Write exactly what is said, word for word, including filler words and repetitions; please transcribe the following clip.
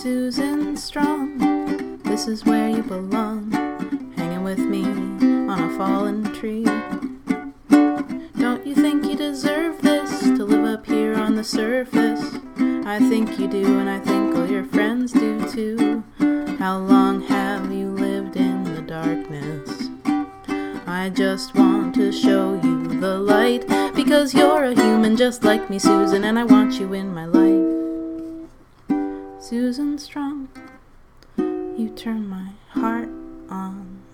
Susan Strong, this is where you belong, hanging with me on a fallen tree. Don't you think you deserve this, to live up here on the surface? I think you do, and I think all your friends do too. How long have you lived in the darkness? I just want to show you the light, because you're a human just like me, Susan, and I want you in my life. Susan Strong, you turn my heart on.